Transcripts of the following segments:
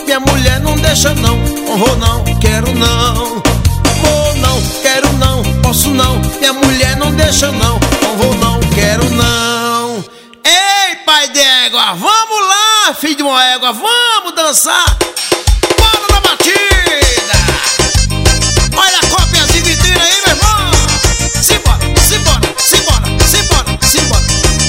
minha mulher não deixa não. Vou não, quero não. Vou não, quero não, posso não, minha mulher não deixa não. Vou não, quero não. Ei, pai d'égua, vamos lá, filho de uma égua, vamos dançar. Bora na batida. Olha a cópia de vitrine aí, meu irmão. Simbora, simbora, simbora, simbora, simbora.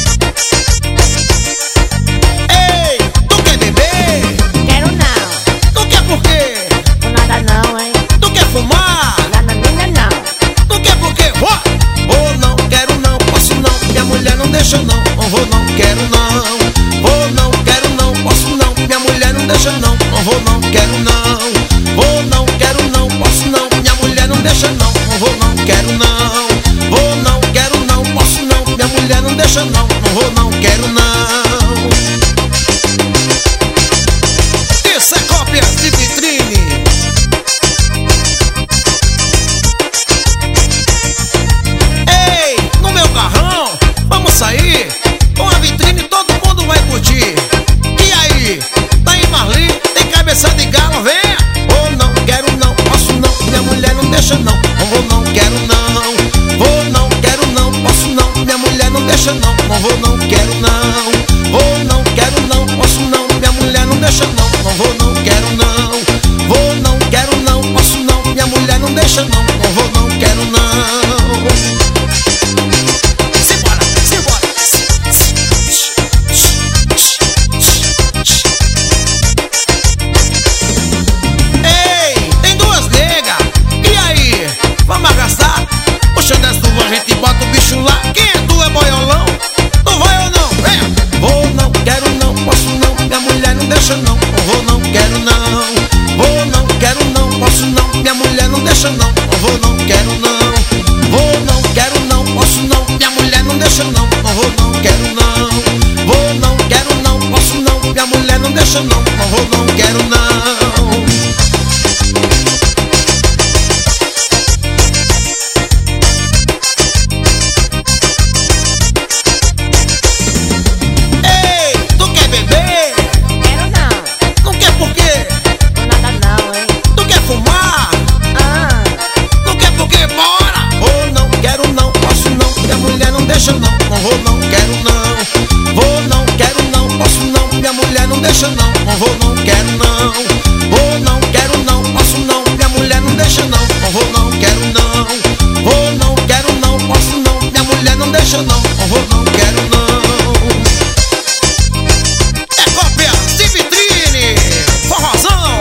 Ei, tu quer beber? Quero não. Tu quer por quê? Por nada não, hein? Tu quer fumar? Nada minha não. Tu quer por quê? Vou não, quero não, posso não, minha mulher não deixa não. Vou não, quero não. Vou não, quero não, posso não, minha mulher não deixa não. Vou não, quero não. Vou não, quero não, posso não, minha mulher não deixa não. Vou não, quero não. Vou não, quero não, posso não, minha mulher não deixa não. Vou não, quero não. Isso é cópia de vitrine. Ei, no meu carrão, vamos sair. Com a vitrine todo mundo vai curtir. E aí, tá em Marli, tem cabeça de galo, vem. Vou não, quero não, posso não, minha mulher não deixa não. Vou não, quero não. Vou não, quero não, posso não, minha mulher não deixa não. Vou não, quero não. Vou não, quero não, posso não, minha mulher não deixa não. Vou não, quero não. Vou não, quero não, posso não, minha mulher não deixa não. Vou não, quero não. Simbora, simbora. Ei, tem duas negas. E aí, vamos arrastar? Puxa dessa duas, a gente bota o bicho lá. Quem é tu, é boiolão? Tu vai ou não? Vem. Vou não, quero não, posso não, minha mulher não deixa não. Vou não, quero não. Vou não, quero não, posso não, minha mulher não deixa não. Vou não, quero não. Vou não, quero não, posso não, minha mulher não deixa não. Vou não, quero não. Vou não, quero não, posso não, minha mulher não deixa não. Vou não, quero não. Ei, tu quer beber? Quero não. Não quer por quê? Por nada não, hein? Tu quer fumar? Ah, Não quer por quê? Bora! Vou não, quero não, posso não, minha mulher não deixa não. Vou não, quero não. Vou não, quero não, posso não, minha mulher não deixa não. Vou não, quero não. Vou não, quero não, posso não, minha mulher não deixa não. Vou não, quero não. Vou não, quero não, posso não, minha mulher não deixa não. Vou não, quero não. É cópia de vitrine, forrozão.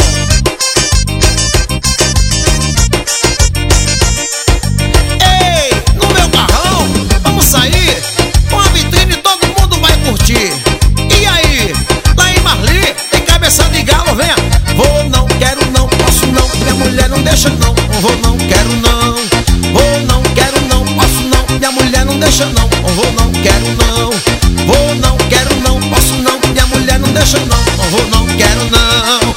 Ei, no meu carrão, vamos sair. Com a vitrine todo mundo vai curtir. E aí, lá em Marli, tem cabeça de galo, venha. Vou não, quero não, posso não, minha mulher não deixa não. Vou não, quero não. Vou não, quero não, posso não, minha mulher não deixa não. Vou não, quero não. Vou não, quero não, posso não, minha mulher não deixa não. Vou não, quero não.